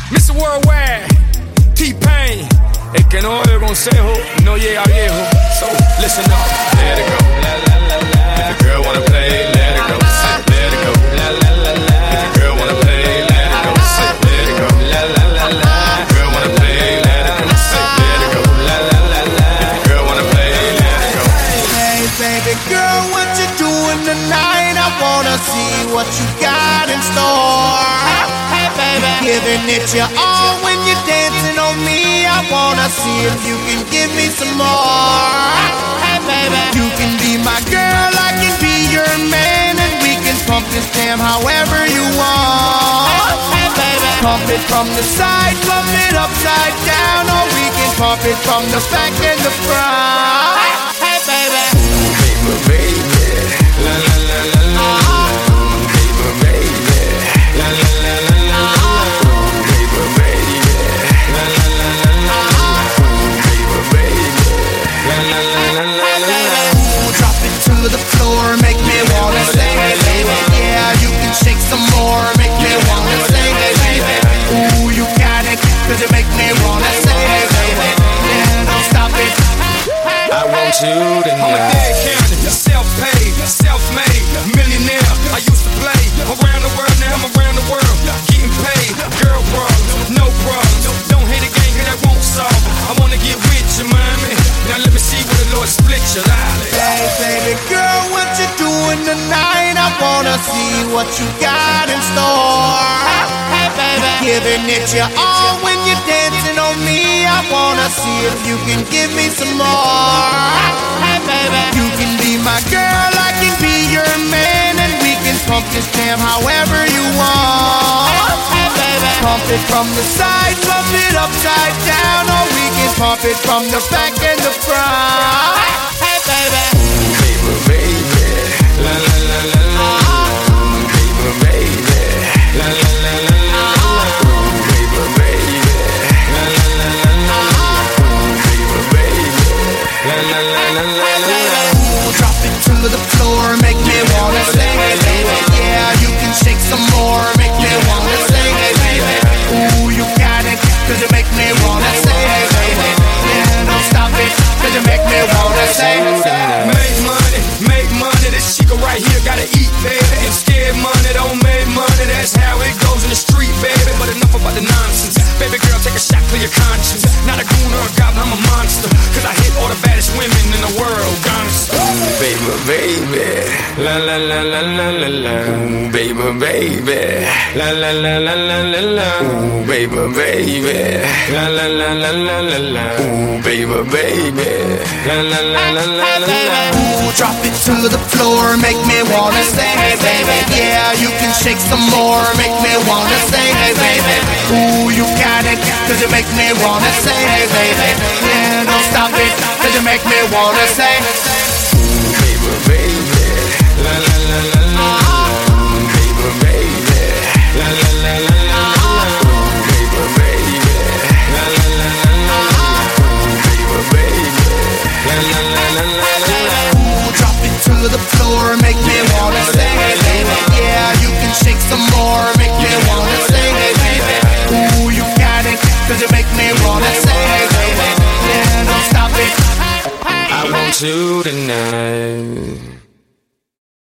Mr. Worldwide, T-Pain. El que no oye consejo no llega viejo. So, listen up. Let it go. If the girl wanna play, let it go. Let it go. If the girl wanna play, let it go. Let it go. If the girl wanna play, let it go. Let it go. If the girl wanna play, let it go. Hey baby girl, what you doing tonight? I wanna see what you got in store. Hey baby, giving it your all when you're dancing on me. I wanna see if you can give me some more. Hey baby, you can be my girl, I can be your man, and we can pump this jam however you want. Hey baby, pump it from the side, pump it upside down, or we can pump it from the back and the front. Hey baby, Baby, la la la la la. Baby, baby, la la la la la. Baby, baby, la la la la la. Baby, baby, la la la la la. drop it to the floor, make me wanna say, hey baby, yeah, you can shake some more, make me wanna say, hey baby, ooh, you got it, 'cause you make me wanna say, hey baby, yeah, don't stop it. I want you to know. I'm a dead county, self-paid, self-made, millionaire. I used to play around the world, now I'm around the world, getting paid. Girl problems, no problems. Don't hate a game, 'cause that won't solve. I wanna get with you, mommy. Now let me see where the Lord split your life. Hey baby girl, what you doing tonight? I wanna see what you got in store. Hey baby, giving it your all when you're dancing on me. I wanna see if you can give me some more. Hey baby, you can be my girl, I can be your man, and we can pump this jam however you want. Hey baby, pump it from the side, pump it upside down, or we can pump it from the back and the front. Hey baby, Baby, baby, la la la la la. Baby, baby, la la la la la. Baby, baby, la la la la la. Baby, baby, la la la la la. drop it to the floor, make me wanna say, hey baby, yeah, you can shake some more, make me wanna say, hey baby, ooh, you got it, 'cause you make me wanna say, hey baby, yeah, don't stop it, 'cause you make me wanna say. Make money, this chica right here gotta eat, baby. And scared money don't make money, that's how it goes in the street, baby. But enough about the nonsense. Baby girl, take a shot for your conscience. Not a goon or a goblin, I'm a monster. 'Cause I hit all the baddest women in the world, gangsta. Baby, baby, la la la la la la la. Ooh, baby, baby, la la la la la la la. Ooh, baby, baby, la la la la la la la. Ooh, baby, baby, la la la la la la la. Ooh, drop it to the floor, make me wanna say, hey baby, yeah, you can shake some more, make me wanna say, hey baby, ooh, you got it, 'cause you make me wanna say, hey baby, yeah, don't stop it, 'cause you make me wanna say.